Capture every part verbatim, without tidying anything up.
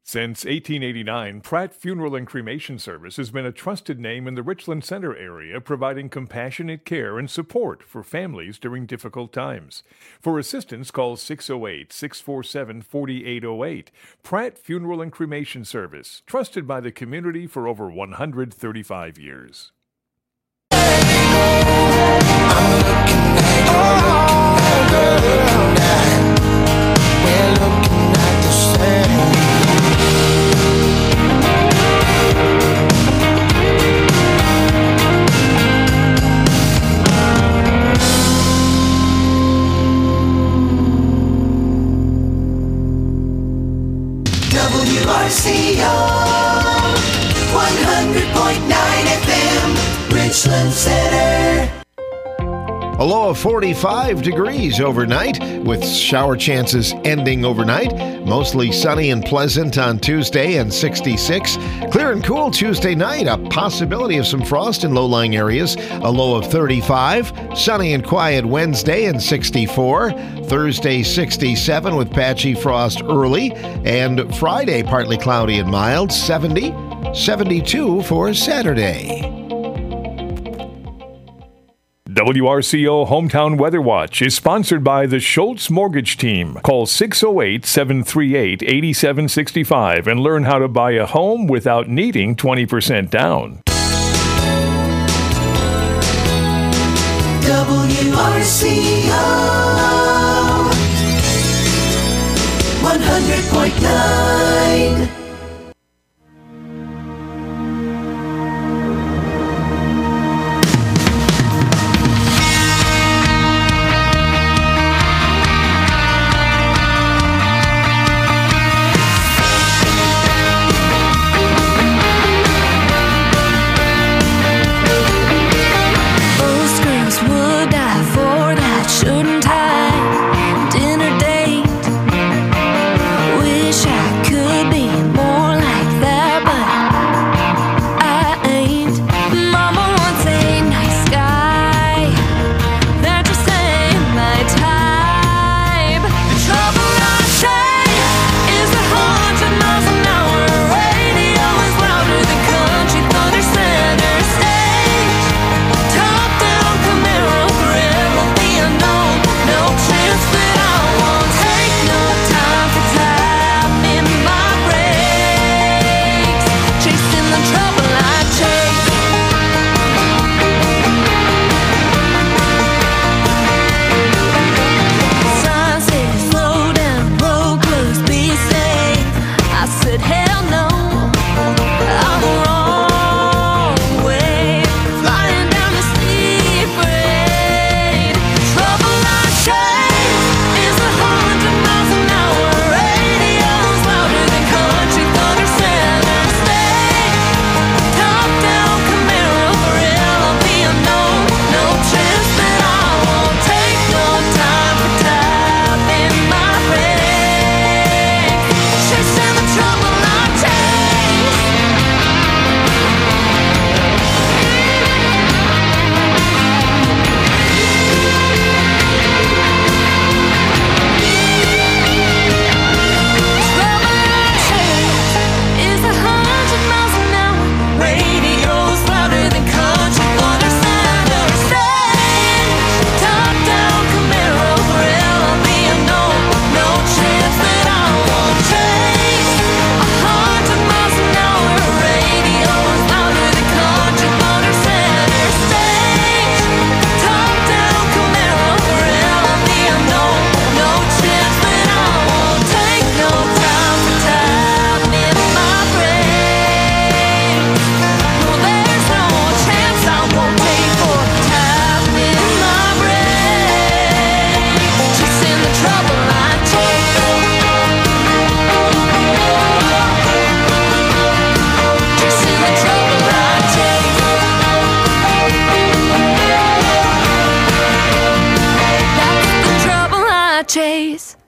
Since eighteen eighty-nine, Pratt Funeral and Cremation Service has been a trusted name in the Richland Center area, providing compassionate care and support for families during difficult times. For assistance, call six oh eight, six four seven, four eight oh eight. Pratt Funeral and Cremation Service, trusted by the community for over one hundred thirty-five years. W R C O one hundred point nine F M, Richland Center. A low of forty-five degrees overnight, with shower chances ending overnight. Mostly sunny and pleasant on Tuesday and sixty-six. Clear and cool Tuesday night. A possibility of some frost in low-lying areas. A low of thirty-five. Sunny and quiet Wednesday and sixty-four. Thursday sixty-seven with patchy frost early. And Friday partly cloudy and mild. seventy. seventy-two for Saturday. W R C O Hometown Weather Watch is sponsored by the Schultz Mortgage Team. Call six oh eight, seven three eight, eight seven six five and learn how to buy a home without needing twenty percent down. W R C O one hundred point nine. Chase.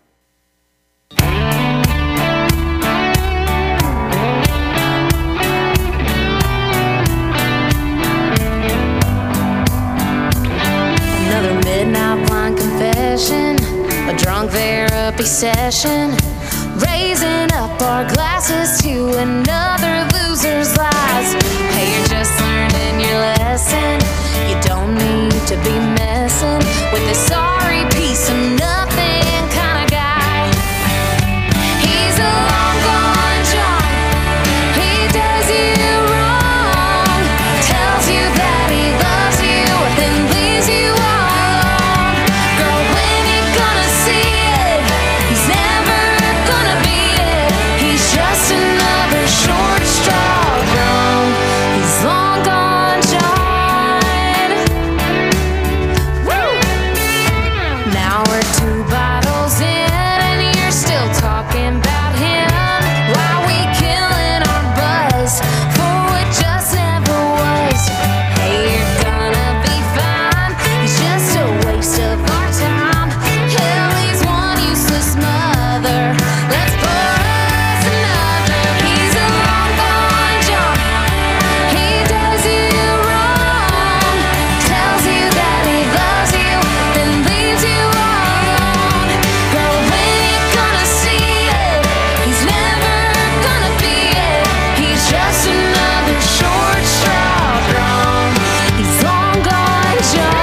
Another midnight blind confession, a drunk therapy session, raising up our glass glasses to another loser's lies. Hey, you're just learning your lesson. You don't need to be messing with this sorry piece of nothing kind of guy. He's a long gone John. He does you wrong. Tells you that he loves you, then leaves you all alone. Girl, when you gonna see it? He's never gonna be it. He's just another short straw grown. He's long gone John. Woo! Now we're two bottles in and you're still talking about him. Why we killing our buzz for what just never was? Hey, you're gonna be fine. He's just a waste of our time. Hell, he's one useless mother. Let's pour us another. He's a long gone John. He does you wrong. Tells you that he loves you, then leaves you all alone. Girl, when you gonna see it? He's never gonna be it. He's just another short straw grown. He's long gone John.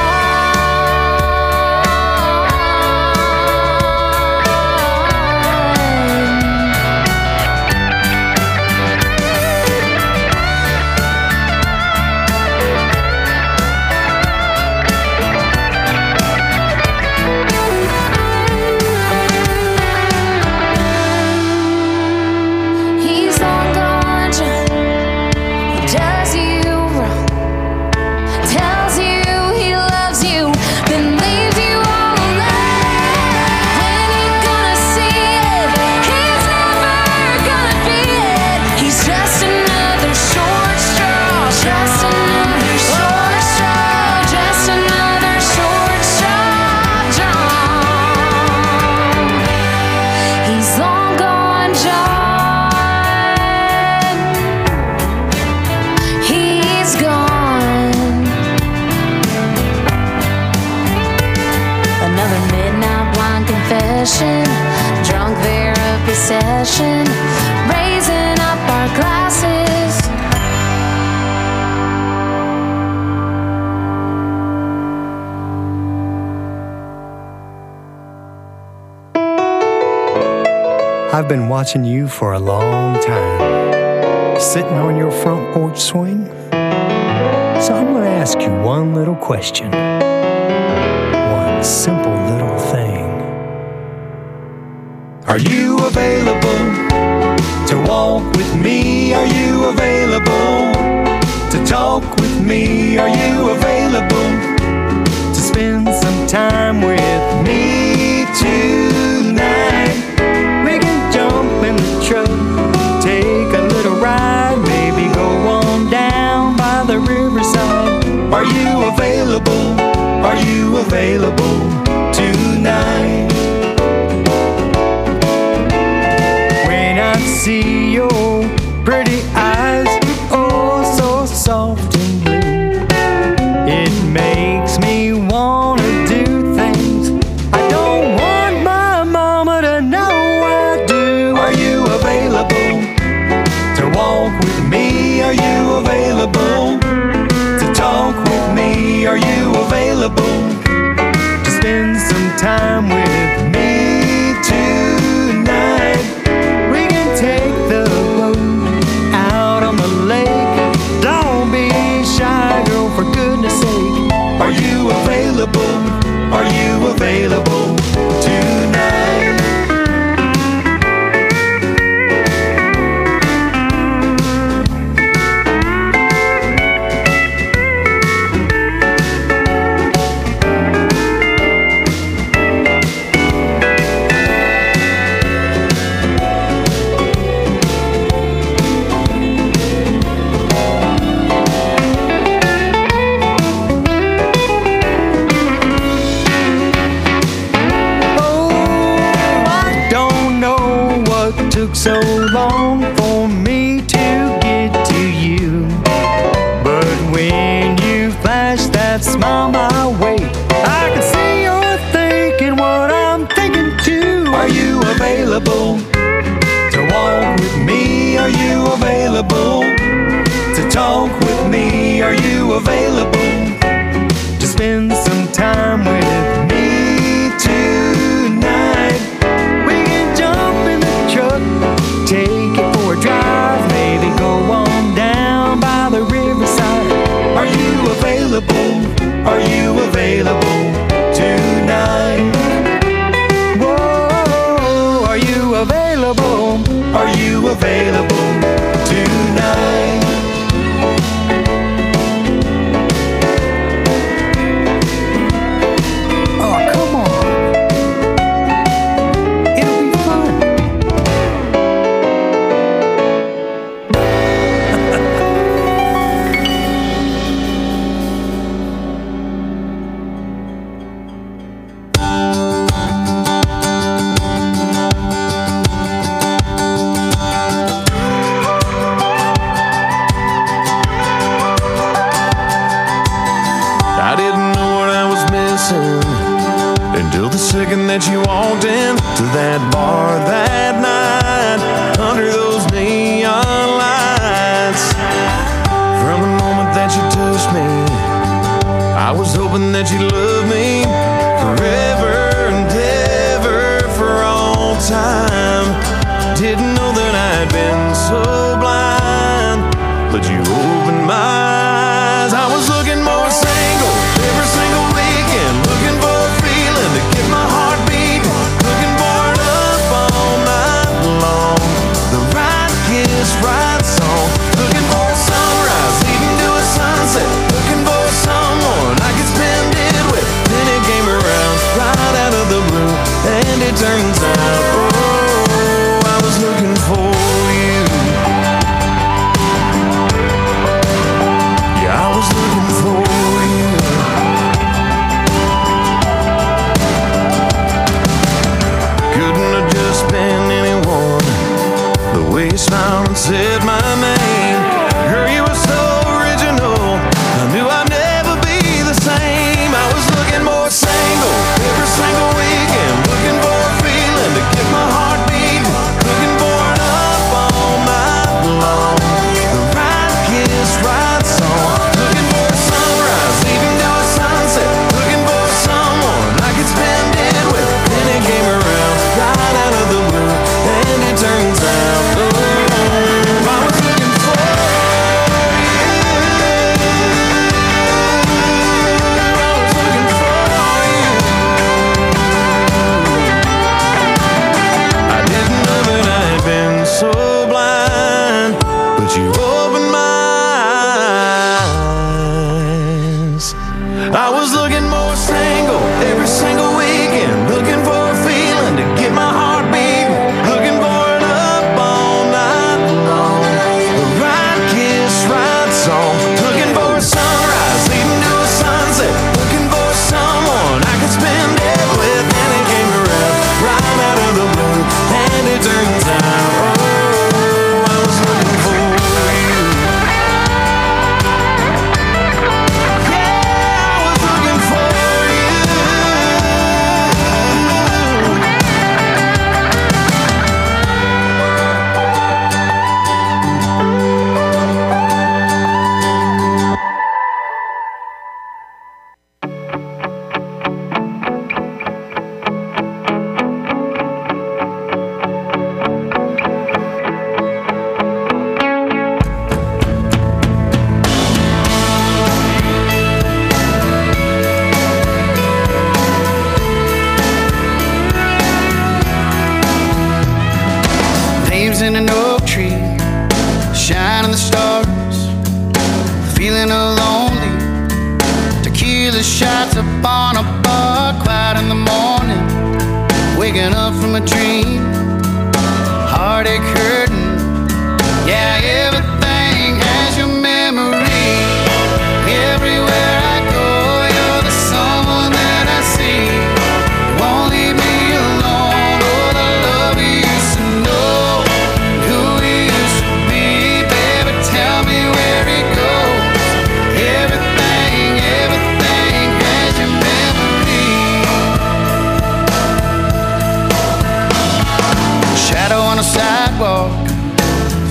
He's long gone John. He does you wrong. Tells you he loves you, then leaves you all alone. When you gonna see it? He's never gonna be it. He's just another short straw. Just another short straw. Just another short straw, John. He's long gone John. He's gone. Another midnight blind confession, drunk therapy session, raising up our glasses. I've been watching you for a long time, sitting on your front porch swing. So I'm going to ask you one little question, one simple little thing. Are you available to walk with me? Are you available to talk with me? Are you available to spend some time with me tonight? We can jump in the truck, take a little ride, maybe go on down by the riverside. Are you available? Are you available tonight? When I see your pretty eyes, oh so soft and blue, it makes me wanna do things I don't want my mama to know I do. Are you available to walk with me? Are you available to talk with me? Are you available to spend some time with me tonight? We can take the boat out on the lake. Don't be shy, girl, for goodness sake. Are you available? Are you available tonight? Took so long for me to get to you, but when you flash that smile my way, I can see you're thinking what I'm thinking too. Are you available to walk with me? available to talk with me? Are you available to spend some time with me tonight? We can jump in the truck, take it for a drive, maybe go on down by the riverside. Are you available? Are you available tonight? Whoa, are you available? Are you available tonight? Oh, come on. It'll be fun. I didn't know what I was missing until the second that you walked into that bar that night under those neon lights. From the moment that you touched me, I was hoping that you'd love me forever and ever for all time. Didn't know that I'd been so blind, but you opened my eyes. I was looking more single every single weekend, looking for a feeling to get my heart beating, looking for it up all night long. The right kiss, right song, looking for a sunrise, leading to a sunset, looking for someone I could spend it with. Then it came around right out of the blue, and it turns out, oh, I was looking for you. Yeah, I was looking for you. Couldn't have just been anyone. The way you smiled and said my name, girl, you were so original. I knew I'd never be the same. I was looking more single every single weekend, looking for a feeling to get my heart beating, looking for it up all night long. The right kiss, right song, looking for a sunrise, leading to a sunset, looking for someone I could spend it with. Then it came around right out of the blue, and it turns out, oh, I was looking for you. I was looking for you. I didn't know that I'd been so blind, but you opened my eyes. I was looking more single every single weekend, looking for a feeling to get my heart beating, looking for it up all night long. The right kiss, right song, looking for a sunrise, leading to a sunset, looking for someone I could spend it with. And it came around right out of the blue, and it turns out, oh, I was looking for you. Yeah, I was looking for you. Leaves in an oak tree, shining the stars, feeling lonely. Tequila shots upon a bar, quiet in the morning, waking up from a dream, heartache hurting. Yeah, everything has your memory. Everywhere I go, you're the someone that I see. Won't leave me alone. Oh, the love you used to know, who we used to be. Baby, tell me where it goes. Everything, everything has your memory. Shadow on a sidewalk,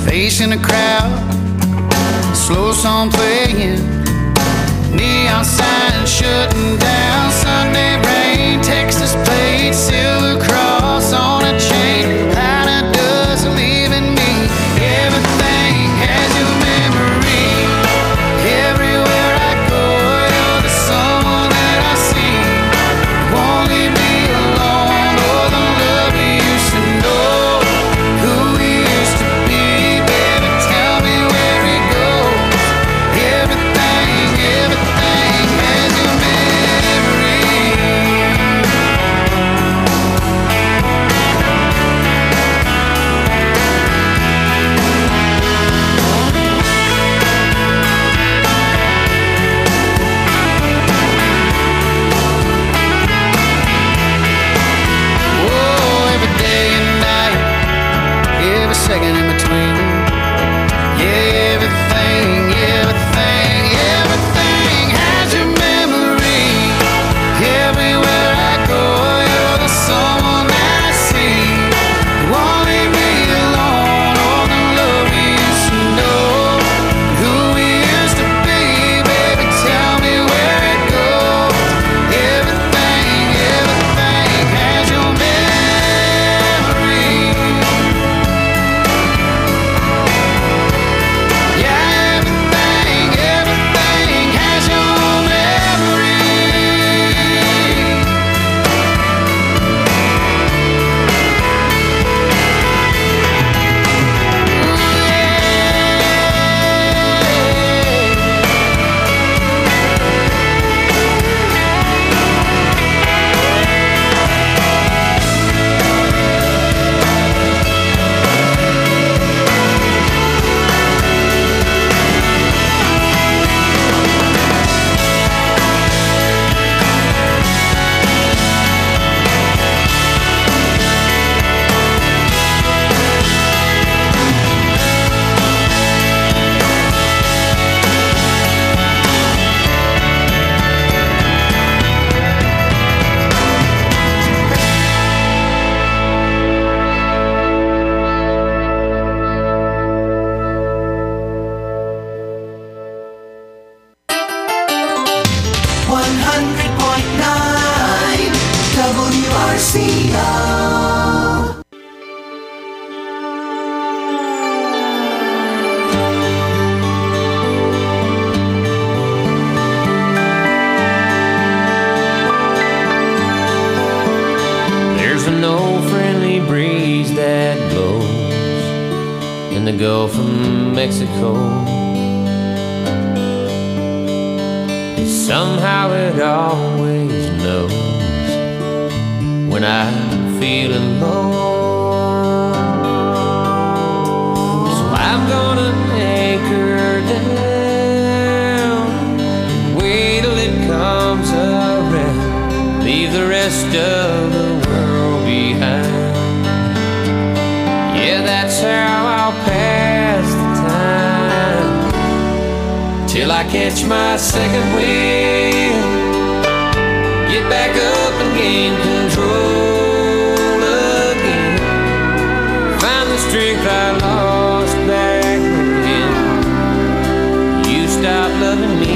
facing a crowd, slow song playing, neon signs shutting down. Sunday rain, Texas plate, silver cross on a chain, line of dust leaving me. Everything has your memory. Everywhere I go, you're the someone that I see. Won't leave me alone. Oh, the love we used to know, who we used to be. Baby, tell me where it goes. Everything, everything has your memory. Whoa, every day and night, every second in between. Yeah, everything, everything, everything has your memory. Everywhere I go, you're the someone that I see. Won't leave me alone. All the love we used to know, who we used to be. Baby, tell me where it goes. Everything, everything has your memory. Yeah, everything, everything has your memory. one hundred point nine W R C O. There's an old friendly breeze that blows in the Gulf of Mexico. And somehow it always knows when I'm feeling low. So I'm gonna anchor down, wait till it comes around, leave the rest of the world behind. Yeah, that's how I'll pass the time till I catch my second wind, get back up and gain control again, find the strength I lost back then. You stopped loving me,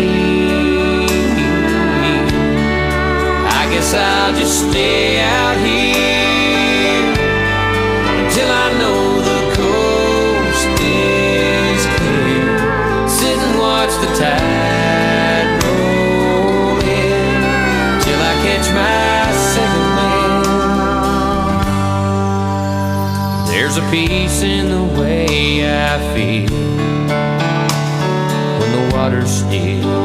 I guess I'll just stay out here until I know the coast is clear. Sit and watch the tide roll in till I catch my second wind. There's a peace in the way I feel when the water's still,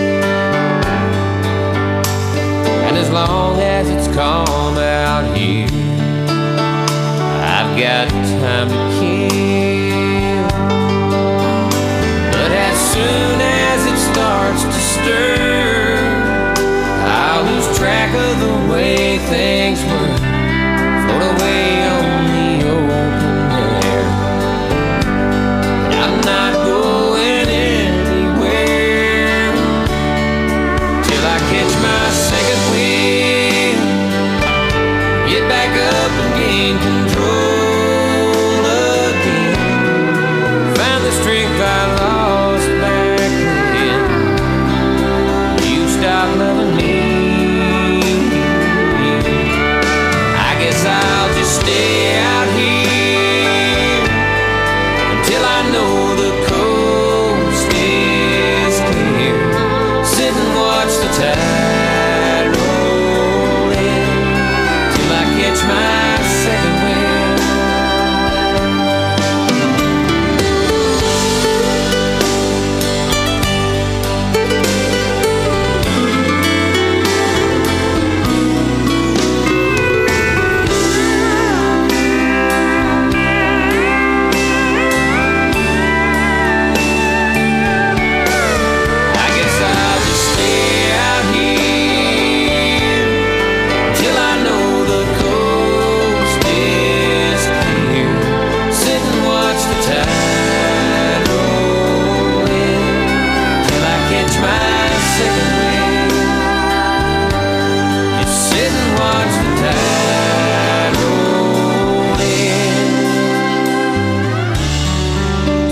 and as long as it's calm out here, I've got time to kill. But as soon as it starts to stir, I'll lose track of the way things were, float away on the open air. But I'm not going anywhere till I catch my second wind, get back up and gain control again,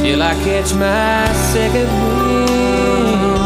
till I catch my second wind.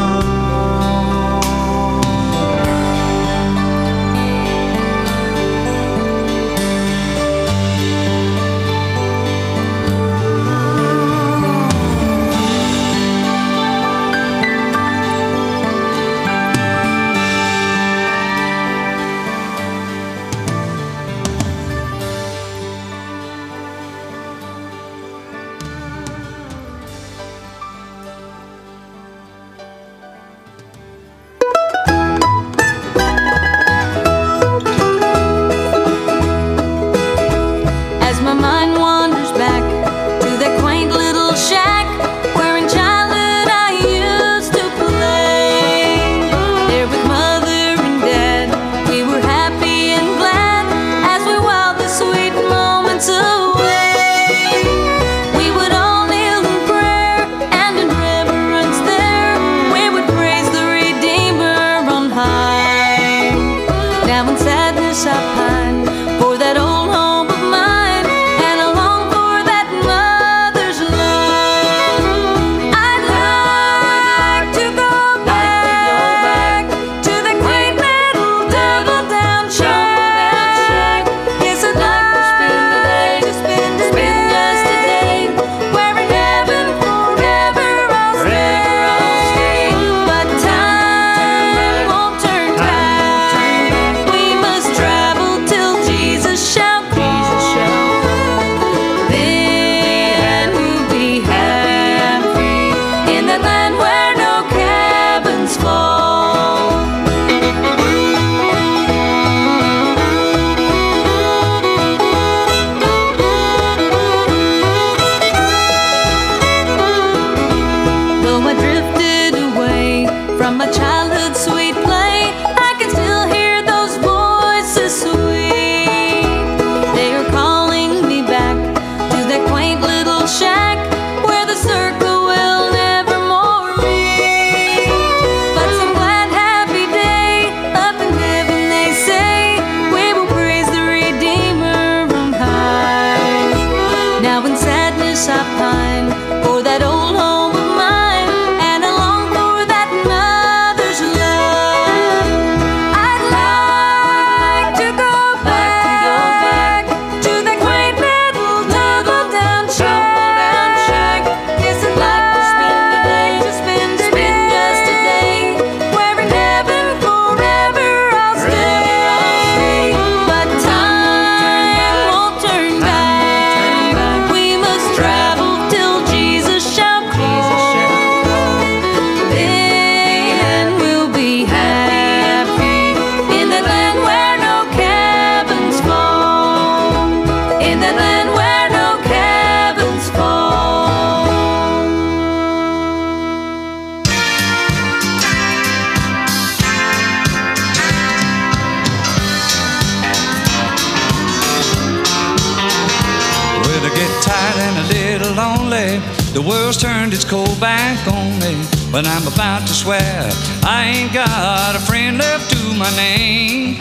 The world's turned its cold back on me, but I'm about to swear I ain't got a friend left to my name.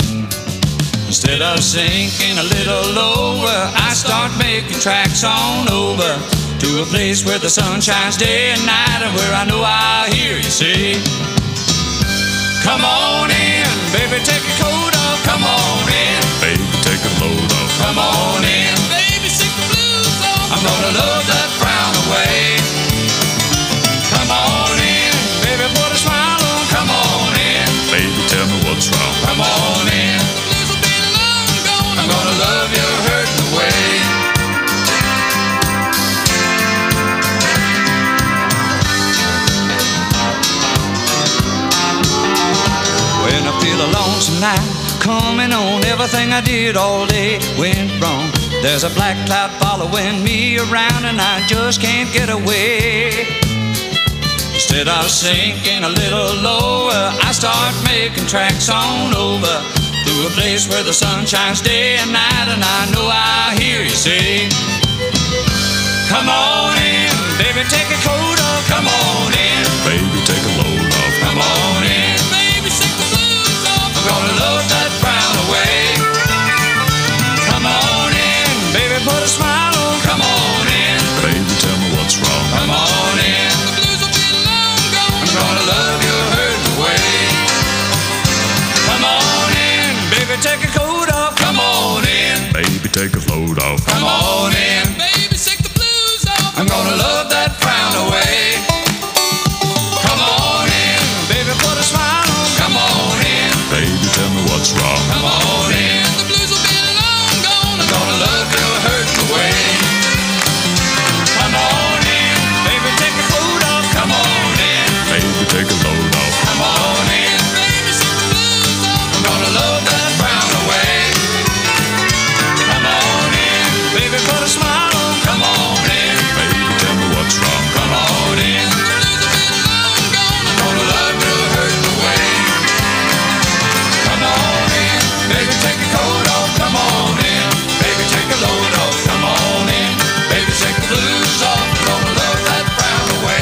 Instead of sinking a little lower, I start making tracks on over to a place where the sun shines day and night, and where I know I'll hear you say, come on in, baby, take your coat off. Come on in, baby, take a load off. Come on in, baby, shake the blues off. I'm gonna love that frown away. Come on in, baby, put a smile on. Come on in, baby, tell me what's wrong. Come on in, this will be long gone. I'm gonna love you hurting away. When I feel a lonesome night coming on, everything I did all day went wrong. There's a black cloud following me around, and I just can't get away. Instead of sinking a little lower, I start making tracks on over to a place where the sun shines day and night, and I know I'll hear you say, come on in, baby, take a coat off. Come on in, baby, take a load off. Come on in, baby, shake the blues off. I'm gonna love that frown away. Come on in, baby, put a smile on. Come on in, baby, tell me what's wrong. Come on take a load off. Come on in, baby, shake the blues off. I'm gonna love that frown away. Come on in, baby, put a smile on. Come on in, baby, tell me what's wrong. Come on in, the blues will be long gone. I'm gonna love your hurt away. Come on in, baby, take the food off. Come on in, baby, take a load off. Come on in, baby, shake the blues off. I'm gonna love that frown away. Come on in, baby, put a smile on. Come on in, baby, tell me what's wrong. Come on in, the blues will be long gone. I'm gonna love your hurt away. Come on in, baby, take the coat off. Come on in, baby, take a load off. Come on in, baby, shake the blues off. I'm gonna love that frown away.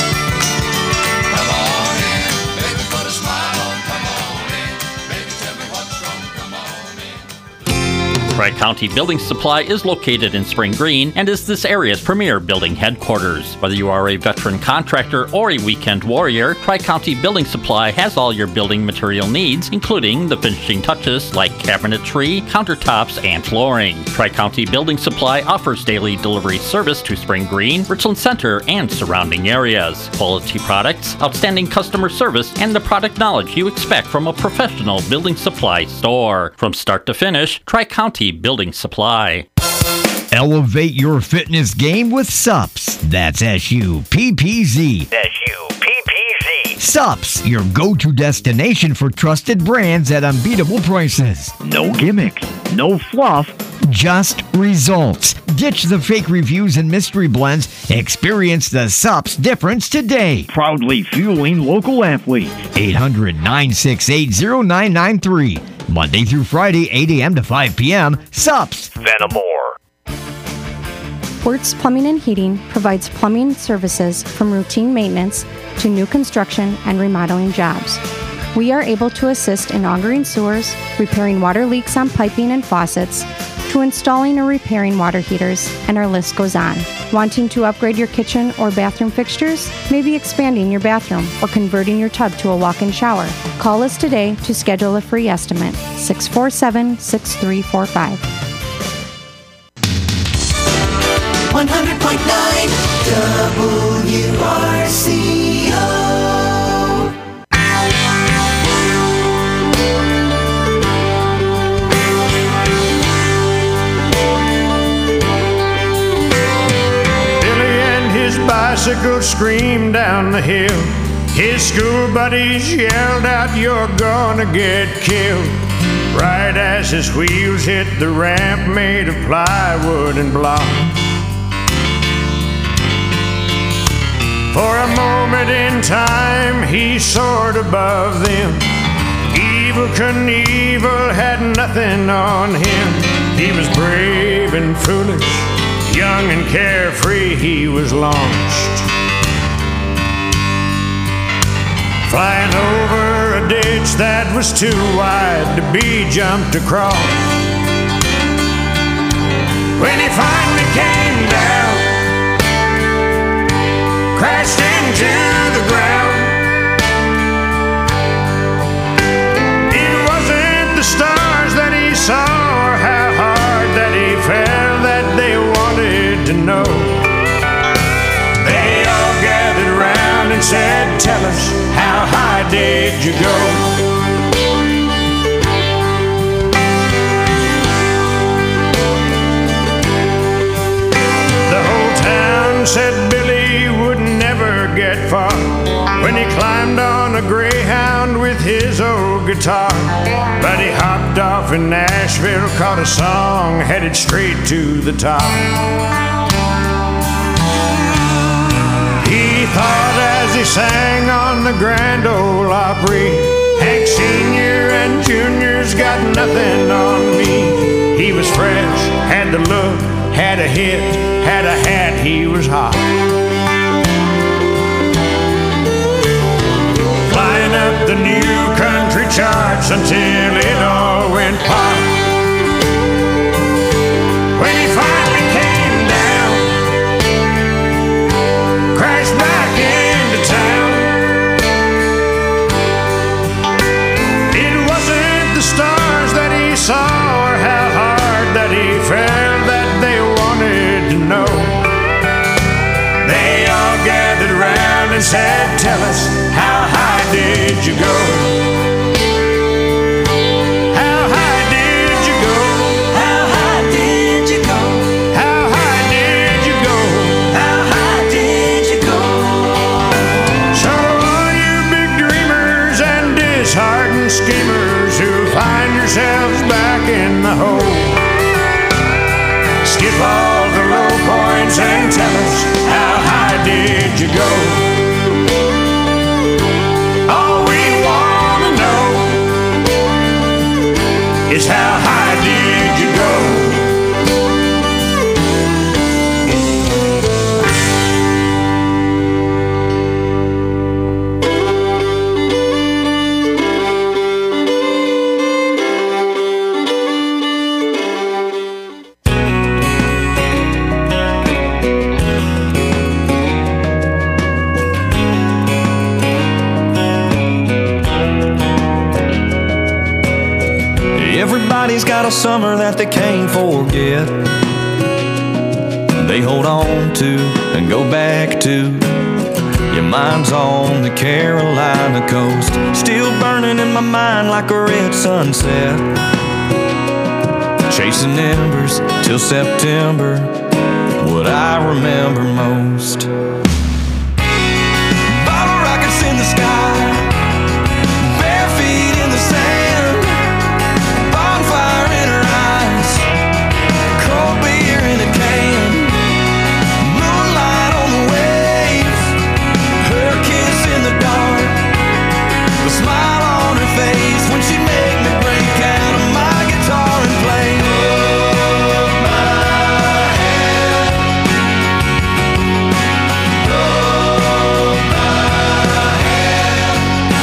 Come on in, baby, put a smile on. Come on in, baby, tell me what's wrong. Come on in. Tri-County Building Supply is located in Spring Green and is this area's premier building headquarters. Whether you are a veteran contractor or a weekend warrior, Tri-County Building Supply has all your building material needs, including the finishing touches like cabinetry, countertops, and flooring. Tri-County Building Supply offers daily delivery service to Spring Green, Richland Center, and surrounding areas. Quality products, outstanding customer service, and the product knowledge you expect from a professional building supply store. From start to finish, Tri-County Building Supply. Elevate your fitness game with S U P S. That's S U P P Z. S U P P Z. S U P S, your go-to destination for trusted brands at unbeatable prices. No gimmicks, no fluff, just results. Ditch the fake reviews and mystery blends. Experience the S U P S difference today. proudly fueling local athletes. eight hundred, nine six eight, zero nine nine three. Monday through Friday, eight a.m. to five p.m. S U P S. Venamore. Wertz Plumbing and Heating provides plumbing services from routine maintenance to new construction and remodeling jobs. We are able to assist in augering sewers, repairing water leaks on piping and faucets, to installing or repairing water heaters, and our list goes on. Wanting to upgrade your kitchen or bathroom fixtures? Maybe expanding your bathroom or converting your tub to a walk-in shower? Call us today to schedule a free estimate. six four seven, six three four five. one hundred point nine W R C O. Billy and his bicycle screamed down the hill. His school buddies yelled out, "You're gonna get killed." Right as his wheels hit the ramp made of plywood and block. For a moment in time, he soared above them. Evel Knievel had nothing on him. He was brave and foolish, young and carefree, he was launched. Flying over a ditch that was too wide to be jumped across. When he finally came down, crashed into the ground. It wasn't the stars that he saw or how hard that he fell that they wanted to know. They all gathered around and said, "Tell us, how high did you go?" The whole town said Billy would never get far when he climbed on a Greyhound with his old guitar. But he hopped off in Nashville, caught a song, headed straight to the top. He thought as he sang on the Grand Ole Opry, Hank Senior and Junior's got nothing on me. He was fresh, had the look, had a hit, had a hat, he was hot. Flying up the new country charts until it all went pop. When he finally came down, crashed back into town. It wasn't the stars that he saw or how hard that he fell. and said, tell us, how high did you go? How high did you go? How high did you go? How high did you go? How high did you go? So all you big dreamers and disheartened schemers who find yourselves back in the hole, skip all the low points and tell us, how high did you go? All we wanna know is how high did you go? Everybody's got a summer that they can't forget. They hold on to and go back to. Your mind's on the Carolina coast, still burning in my mind like a red sunset. Chasing embers till September, what I remember most. Bottle rockets in the sky, bare feet in the sand, bonfire in her eyes, cold beer in a can, moonlight on the waves, her kiss in the dark, the smile on her face when she made me break out of my guitar and play. Hold my hand, hold my hand.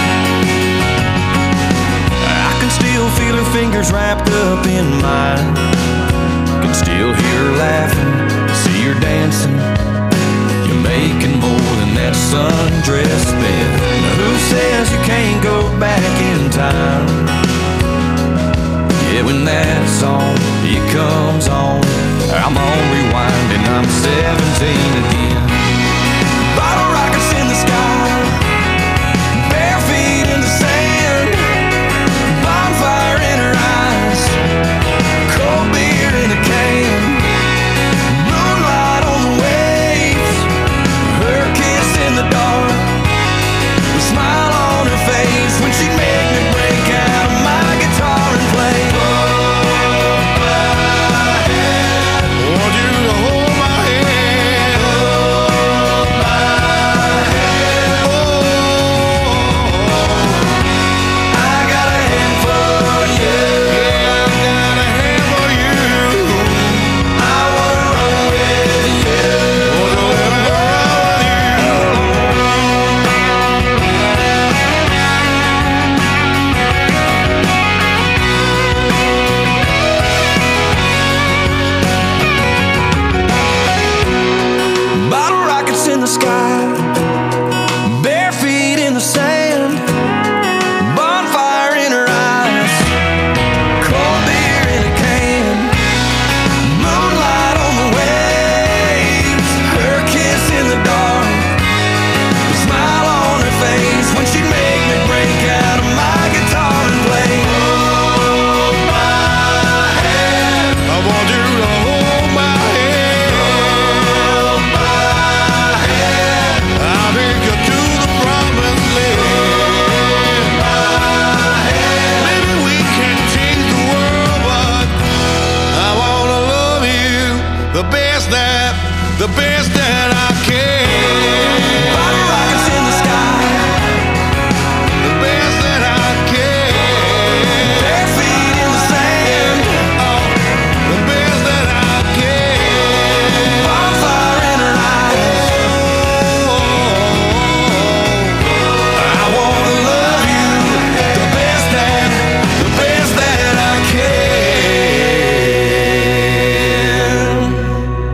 I can still feel her fingers wrapped up in mine, can still hear her laughing, see her dancing. You're making more than that sundress bed. Now who says you can't go back in time? Yeah, when that song, it comes on, I'm on rewind and I'm seventeen again. Bottle rockets in the sky, bare feet in the sand, bonfire in her eyes, cold beer in a can, moonlight on the waves, her kiss in the dark, the smile on her face when she made me break out of my guitar and play. Hold my hand, want you to hold my hand, hold my hand. Oh, I got a hand for you, yeah, I got a hand for you. I wanna run with you, wanna run with you. Bottle rockets in the sky, bare feet in the sand, bonfire in her eyes, cold beer in a can, moonlight on the waves, her kiss in the dark, the smile on her face when she made me break out of my guitar and play. Hold my hand, I want you to hold my hand, hold my hand, I'll take you to the promised land. My hand, maybe we can change the world, but I wanna love you the best that, the best that I can. Bottle rockets in the sky, the best that I can. Bare feet in the sand, oh, the best that I can. Bonfire in her eyes, oh, I wanna love you the best that, the best that I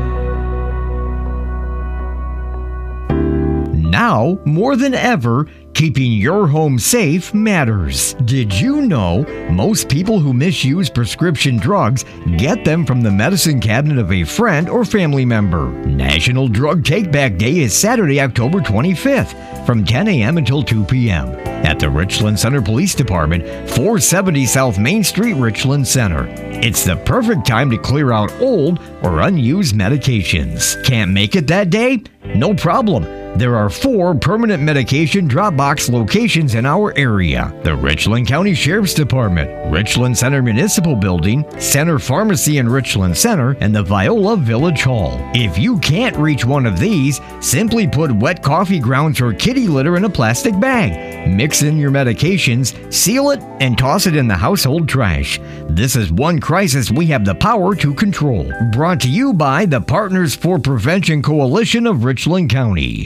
can. Now, more than ever, Keeping your home safe matters. Did you know most people who misuse prescription drugs get them from the medicine cabinet of a friend or family member? National Drug Take-Back Day is Saturday, October twenty-fifth from ten a.m. until two p.m. at the Richland Center Police Department, four seventy South Main Street, Richland Center. It's the perfect time to clear out old or unused medications. Can't make it that day? No problem. There are four permanent medication drop box locations in our area: the Richland County Sheriff's Department, Richland Center Municipal Building, Center Pharmacy in Richland Center, and the Viola Village Hall. If you can't reach one of these, simply put wet coffee grounds or kitty litter in a plastic bag. Mix in your medications, seal it, and toss it in the household trash. This is one crisis we have the power to control. Brought to you by the Partners for Prevention Coalition of Richland County.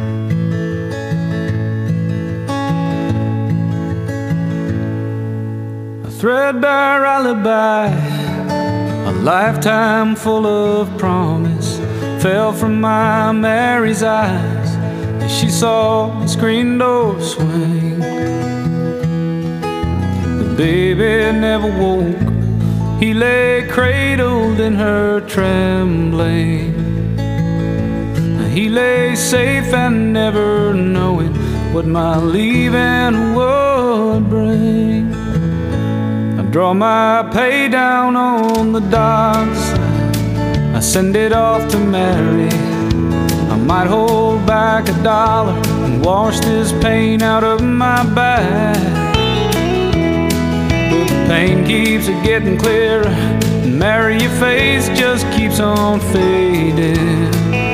Threadbare alibi, a lifetime full of promise, fell from my Mary's eyes as she saw the screen door swing. The baby never woke, he lay cradled in her trembling. He lay safe and never knowing what my leaving would bring. Draw my pay down on the dock side, I send it off to Mary. I might hold back a dollar and wash this pain out of my back. But the pain keeps it getting clearer, and Mary, your face just keeps on fading.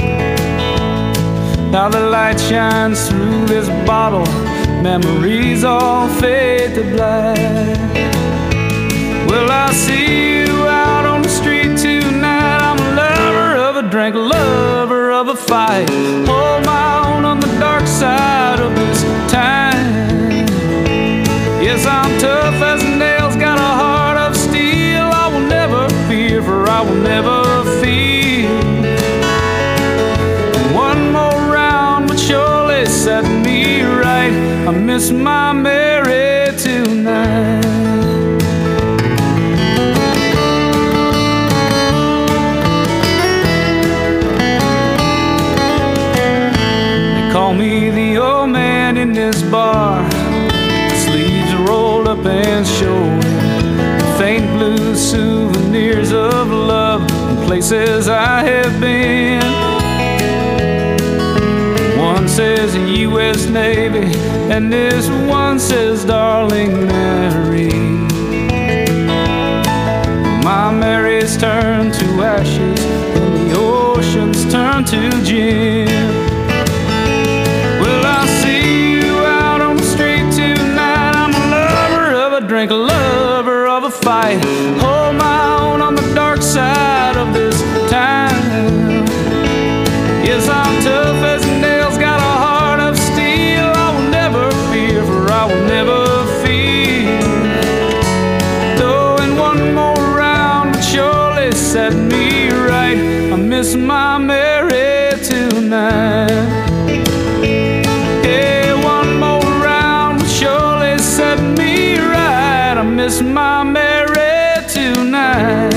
Now the light shines through this bottle, memories all fade to black. Well, I see you out on the street tonight. I'm a lover of a drink, a lover of a fight. Hold my own on the dark side of this time. Yes, I'm tough as nails, got a heart of steel. I will never fear, for I will never fear. And one more round would surely set me right. I miss my Mary tonight. Call me the old man in this bar, sleeves rolled up and showing faint blue souvenirs of love and places I have been. One says U S Navy and this one says Darling Mary. My Mary's turned to ashes and the oceans turn to gin. Drink, a lover of a fight, hold my own on the dark side of this time. Yes, I'm tough as nails, got a heart of steel. I will never fear, for I will never fear. Though in one more round would surely set me right. I miss my Mary tonight. I miss my Mary tonight.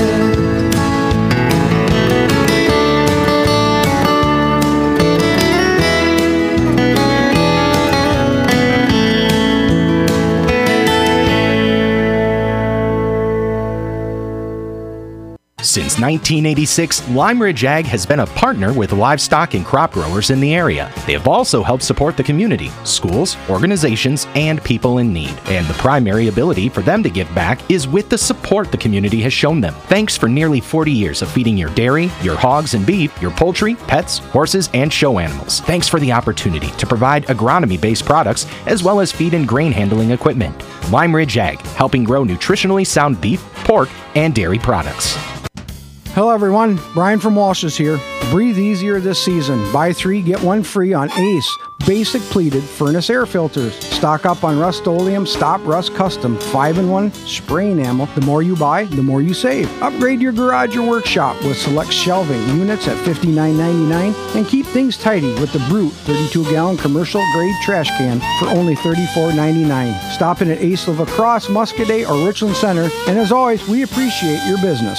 Since nineteen eighty-six, Lime Ridge Ag has been a partner with livestock and crop growers in the area. They have also helped support the community, schools, organizations, and people in need. And the primary ability for them to give back is with the support the community has shown them. Thanks for nearly forty years of feeding your dairy, your hogs and beef, your poultry, pets, horses, and show animals. Thanks for the opportunity to provide agronomy-based products as well as feed and grain handling equipment. Lime Ridge Ag, helping grow nutritionally sound beef, pork, and dairy products. Hello everyone, Brian from Walsh's here. Breathe easier this season. Buy three, get one free on Ace Basic Pleated Furnace Air Filters. Stock up on Rust-Oleum Stop Rust Custom five in one spray enamel. The more you buy, the more you save. Upgrade your garage or workshop with select shelving units at fifty-nine ninety-nine and keep things tidy with the Brute thirty-two gallon commercial grade trash can for only thirty-four ninety-nine. Stop in at Ace La Crosse, Muscadet, or Richland Center, and as always, we appreciate your business.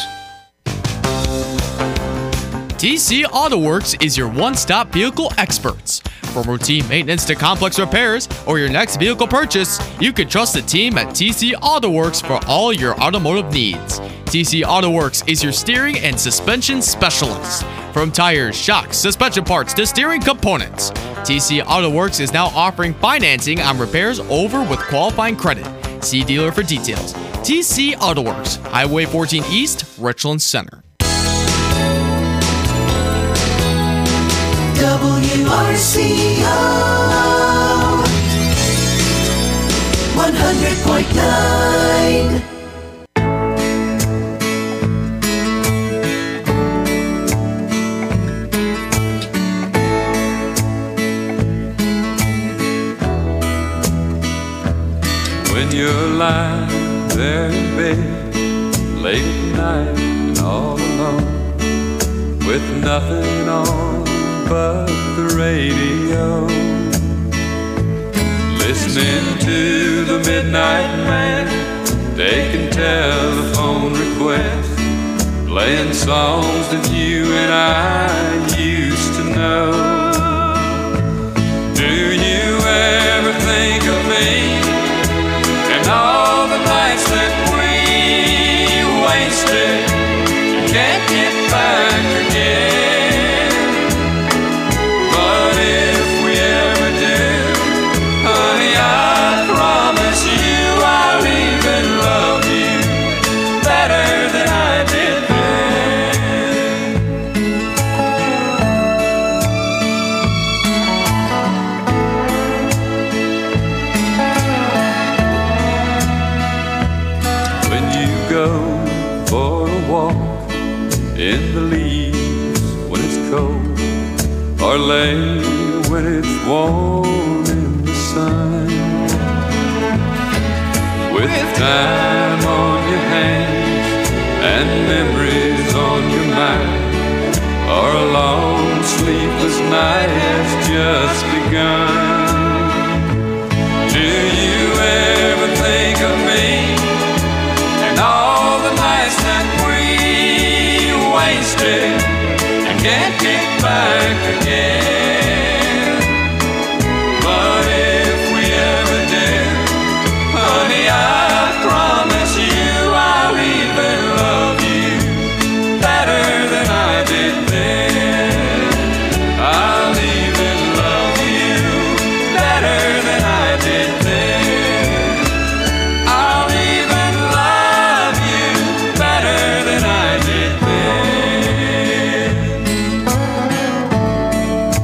T C Auto Works is your one-stop vehicle experts. From routine maintenance to complex repairs or your next vehicle purchase, you can trust the team at T C Auto Works for all your automotive needs. T C Auto Works is your steering and suspension specialist. From tires, shocks, suspension parts to steering components, T C Auto Works is now offering financing on repairs over with qualifying credit. See dealer for details. T C Auto Works, Highway fourteen East, Richland Center. W R C O one hundred point nine. When you're lying there in bed late at night and all alone with nothing on but the radio, listening to the Midnight Man taking telephone requests, playing songs that you and I used to know. Do you ever think of me and all the nights that we wasted and can't get back again? Or lay when it's warm in the sun, with time on your hands and memories on your mind, or a long sleepless night has just begun. Do you ever think of me and all the nights that we wasted and can't get back again? But if we ever did, honey, I promise you I'll even love you better than I did then. I'll even love you better than I did then. I'll even love you better than I did then.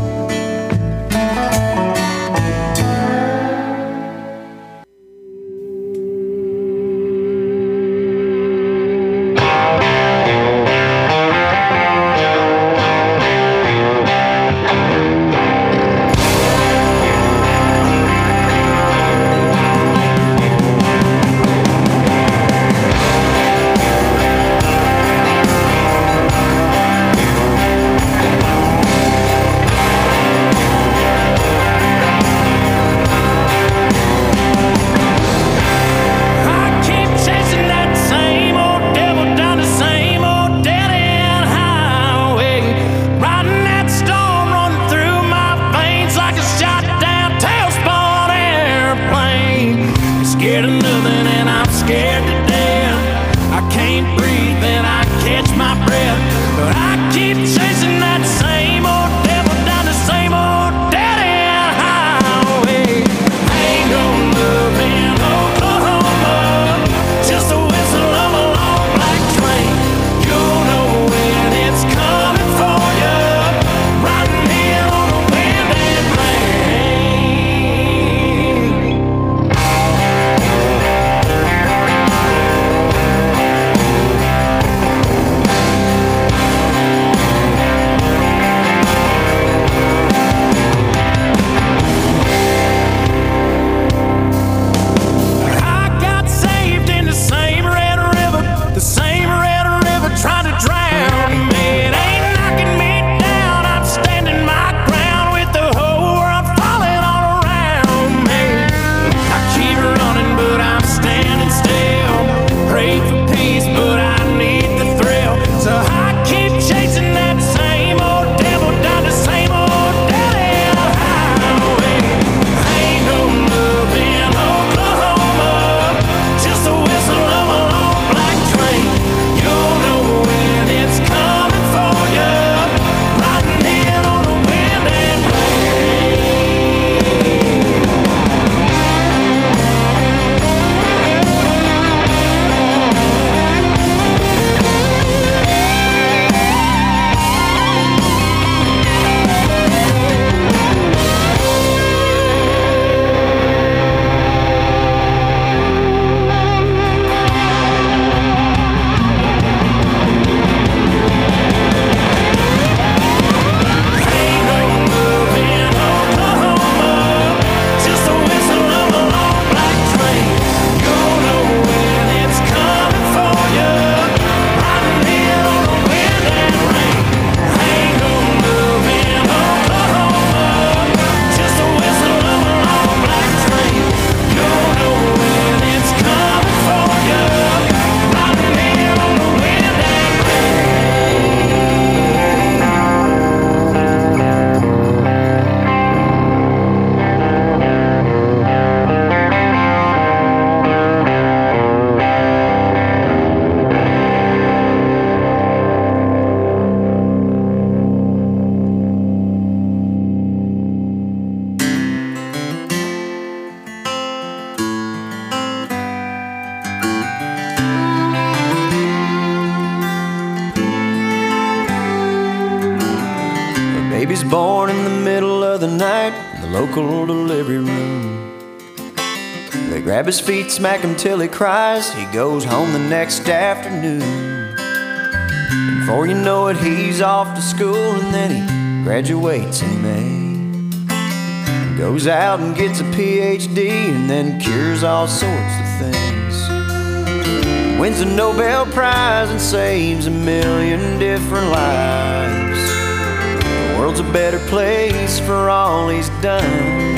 born in the middle of the night in the local delivery room. They grab his feet, smack him till he cries. He goes home the next afternoon. And before you know it, he's off to school, and then he graduates in May. Goes out and gets a P H D and then cures all sorts of things. Wins a Nobel Prize and saves a million different lives. The world's a better place for all he's done.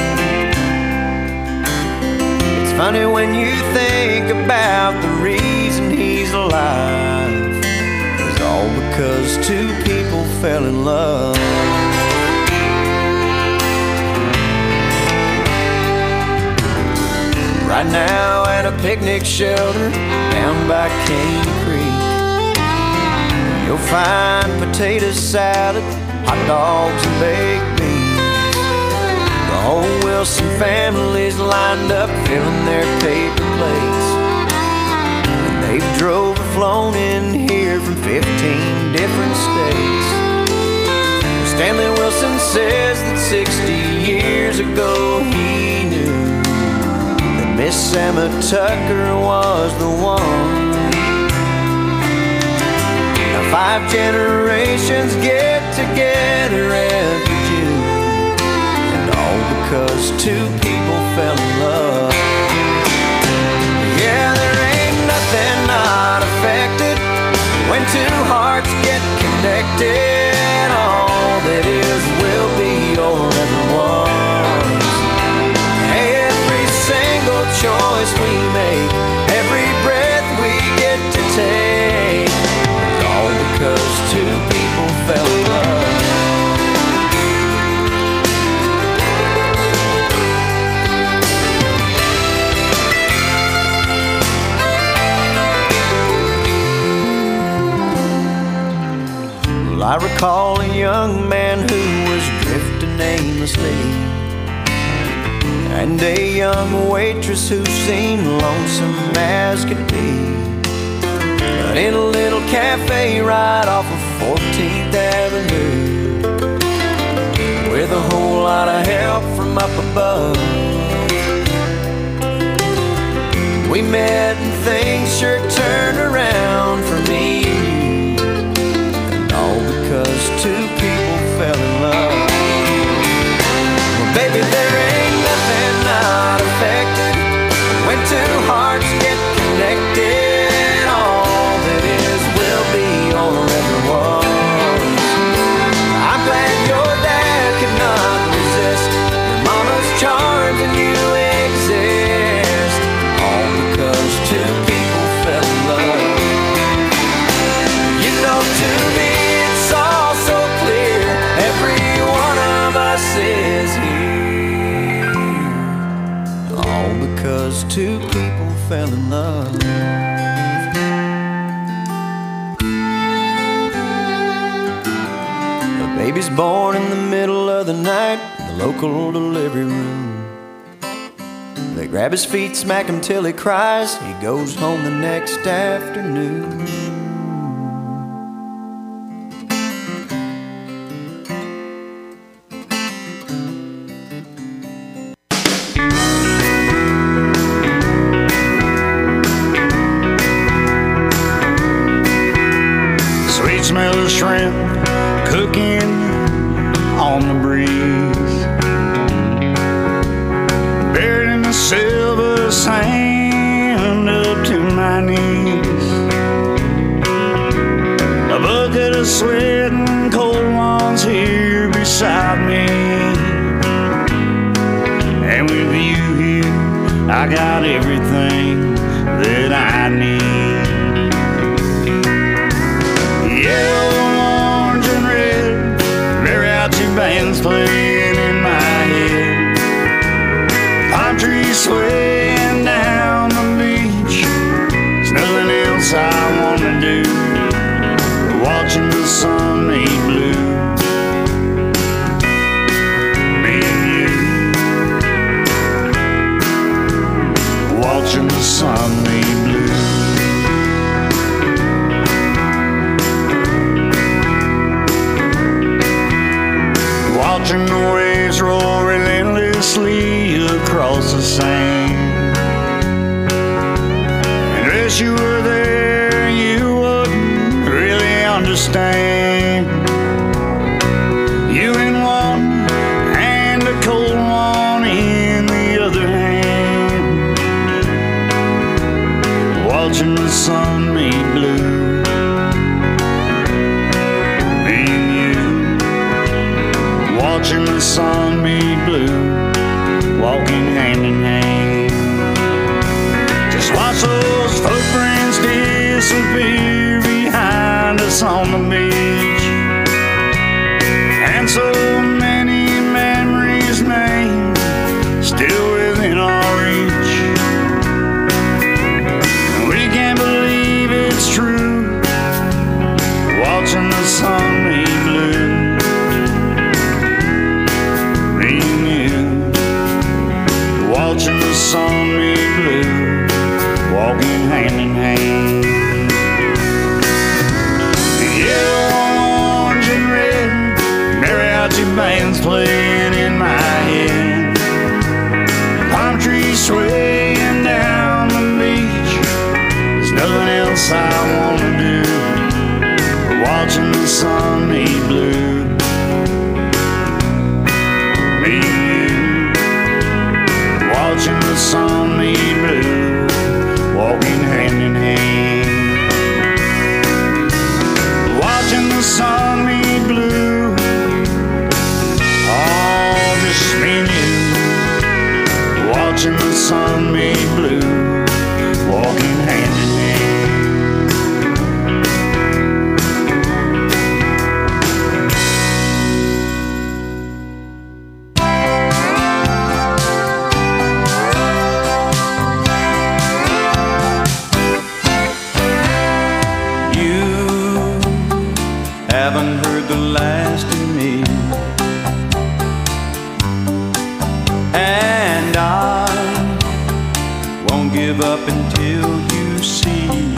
It's funny when you think about the reason he's alive. It's all because two people fell in love. Right now at a picnic shelter down by Cane Creek, you'll find potato salad, hot dogs and baked beans. The whole Wilson family's lined up filling their paper plates. And they've drove or flown in here from fifteen different states. Stanley Wilson says that sixty years ago he knew Miss Emma Tucker was the one. Now five generations get together every June, and all because two people fell in love. Yeah, there ain't nothing not affected when two hearts get connected. All that is will be or ever was. Choice we make, every breath we get to take, it's all because two people fell in love. Well, I recall a young man who was drifting aimlessly, and a young waitress who seemed lonesome as could be. But in a little cafe right off of fourteenth Avenue, with a whole lot of help from up above, we met and things sure turned around for me. And all because two people fell in love. Well, baby, there ain't nothing not affected when two hearts get connected. All that is will be or ever was. I'm glad your dad could not resist your mama's charms and you exist. All because two people fell in love. You know, to me it's all so clear. Every one of us is here, all because two people fell in love. The baby's born in the middle of the night in the local delivery room. They grab his feet, smack him till he cries. He goes home the next afternoon. Smell of shrimp cooking on the breeze, buried in the silver sand up to my knees. A bucket of sweat and cold ones here beside me, and with you here I got everything that I need. Yellow, orange, and red, mariachi bands playing in my head. Palm trees swaying down the beach. There's nothing else I wanna do. Watching the sun ain't blue. Me and you, watching the sun ain't blue. sun made blue. Me and you, watching the sun made blue, walking hand in hand. Just watch those footprints disappear behind us on the beach, and so many memories made still within our reach. We can't believe it's true, watching the sun made blue. Me and you, watching the sun made blue, walking hand in hand. Yellow, orange, and red, mariachi bands playing in my head. Palm trees swaying down the beach. There's nothing else I wanna do but watching the sun made blue. Me and you, watching the sun made blue, walking hand in hand. Watching the sun made blue, oh, just me and you. Watching the sun made blue, walking hand in hand. You haven't heard the last of me, and I won't give up until you see.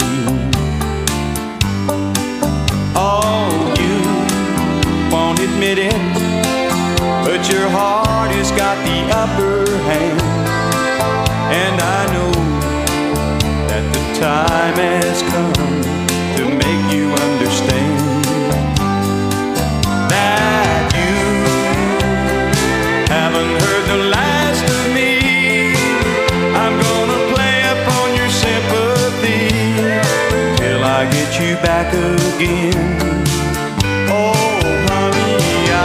Oh, you won't admit it, but your heart has got the upper hand, and I know that the time has come to make you understand that you haven't heard the last of me. I'm gonna play upon your sympathy till I get you back again. Oh, honey, I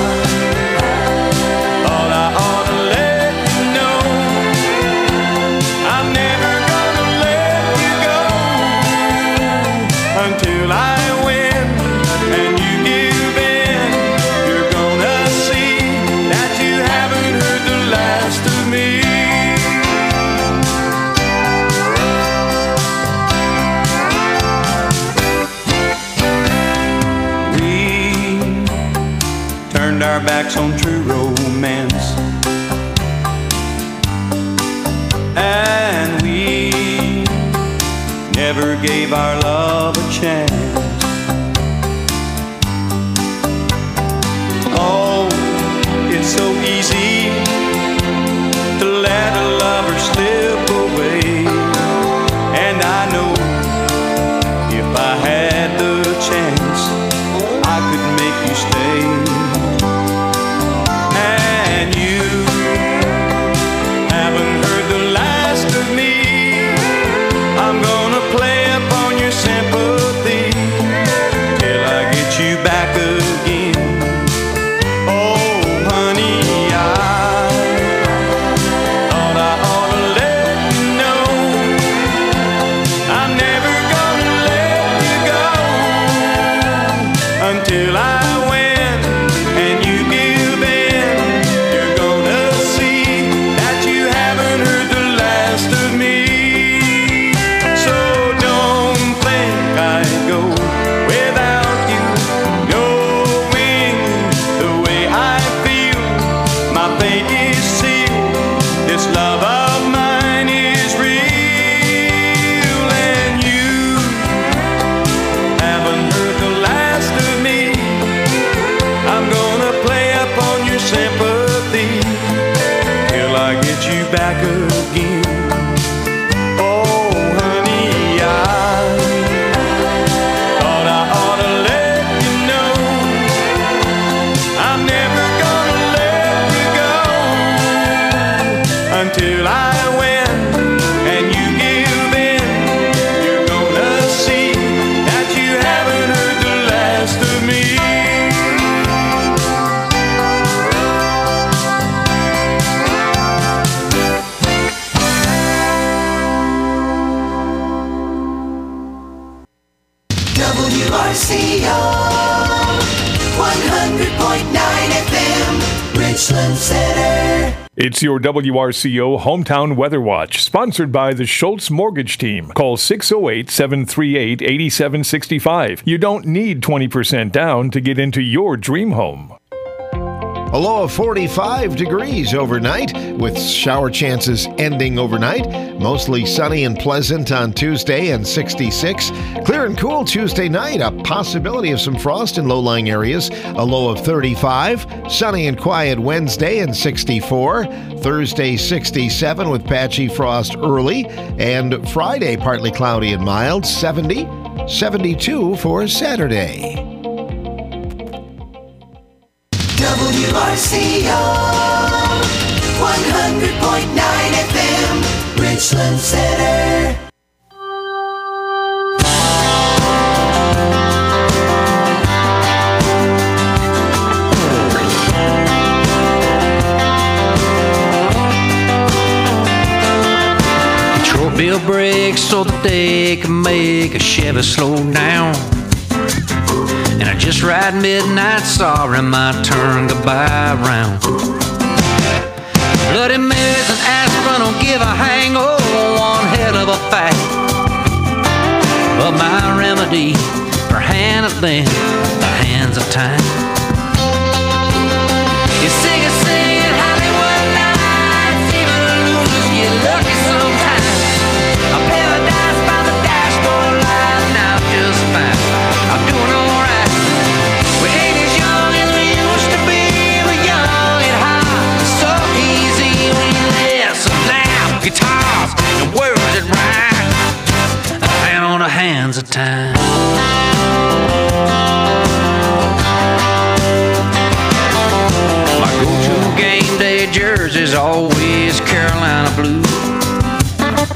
thought I ought to let you know I'm never gonna let you go until I win and you give in. You're gonna see that you haven't heard the last of me. We turned our backs on true romance, and we never gave our love a chance. Oh, it's so easy to let a lover slip away, and I know if I had the chance I could make you stay. And you haven't heard the last of me. I'm gonna play upon your sympathy till I get you back again. Oh, honey, I thought I ought to let you know I'm never gonna let you go until I win and you give in. You're gonna see that you haven't heard the last of me. So don't think I'd go without you, knowing the way I feel. My fate is sealed. This love of mine is real, and you haven't heard the last of me. I'm gonna play upon your sympathy till I get you back again. Oh, honey, I thought I ought to let you know I'm never gonna let you go until I win and you give in. You're gonna C O, one hundred point nine F M, Richland Center. It's your W R C O Hometown Weather Watch, sponsored by the Schultz Mortgage Team. Call six oh eight, seven three eight, eight seven six five. You don't need twenty percent down to get into your dream home. A low of forty-five degrees overnight, with shower chances ending overnight. Mostly sunny and pleasant on Tuesday and sixty-six. Clear and cool Tuesday night. A possibility of some frost in low-lying areas. A low of thirty-five. Sunny and quiet Wednesday and sixty-four. Thursday sixty-seven with patchy frost early. And Friday partly cloudy and mild. seventy. seventy-two for Saturday. W R C O, one hundred point nine F M, Richland Center. Detroit built brakes so that they can make a Chevy slow down. And I just ride midnight, sorry, my turn, goodbye round. Bloody Marys and aspirin don't give a hang, oh, one hell of a fact. But my remedy for handling the hands of time is singing, singing Hollywood nights, even losers get lucky sometimes. A paradise by the dashboard light, now just fine. I'm doing all right. We ain't as young as we used to be, but young and high. So easy when you listen loud guitars and words that rhyme. A hand on the hands of time. My go-to game day jersey's always Carolina blue.